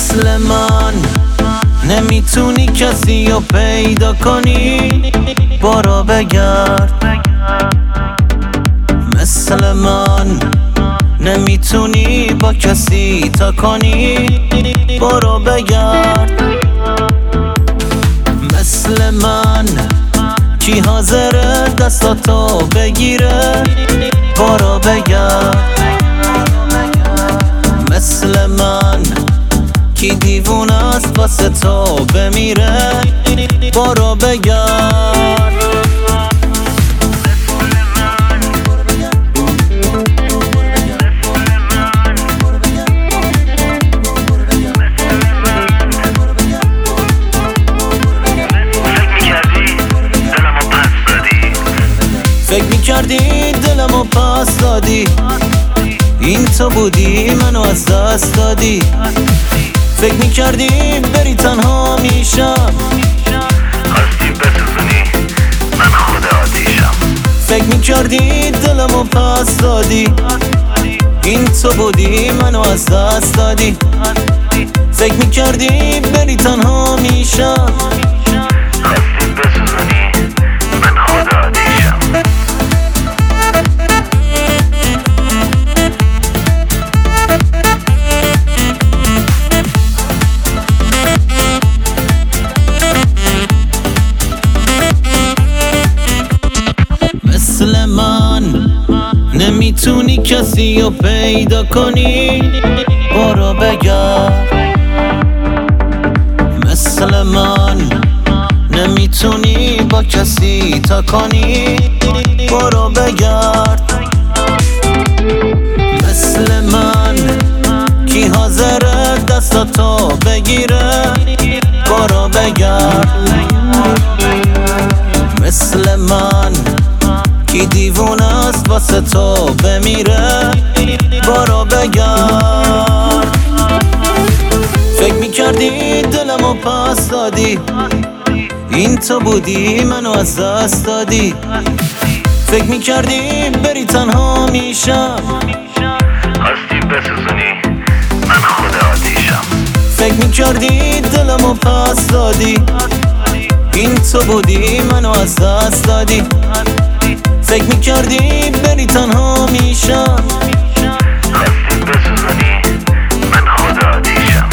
مثل من نمیتونی کسی رو پیدا کنی، برو بگرد. مثل من نمیتونی با کسی تا کنی، برو بگرد. مثل من کی حاضره دستاتو بگیره، برو بگرد. مثل من کی دیوونه است واسه تو بمیره، برو بگرد. فکر میکردی دلمو پس دادی، این تو بودی منو از دست دادی. فکر میکردی بری تنها میشم، خواستی بسوزونی من خود آتیشم. فکر میکردی دلمو پس دادی، این تو بودی منو از دست دادی. فکر میکردی بری تنها میشم، خواستی بسوزونی من خود آتیشم. مثل من نمیتونی کسی رو پیدا کنی، برو بگرد. مثل من نمیتونی با کسی تا کنی، برو بگرد. مثل من کی حاضره دستاتو بگیره، برو بگرد. مثل من کی دیوونه است واسه تو بمیره، برو بگرد. فکر میکردی دلمو پس دادی، این تو بودی منو از دست دادی. فکر میکردی بری تنها میشم، خواستی بسوزونی من خود آتیشم. فکر میکردی دلمو پس دادی، این تو بودی منو از دست دادی. فکر میکردی بری تنها میشم، خواستی بسوزونی من خود آتیشم.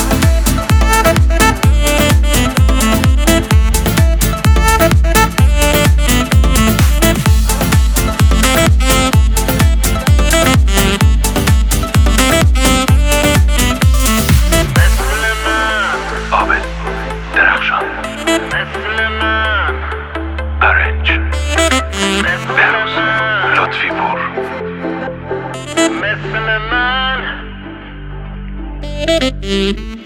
عابد درخشان، مثل من برنج، بهروز لطفی پور، مثل من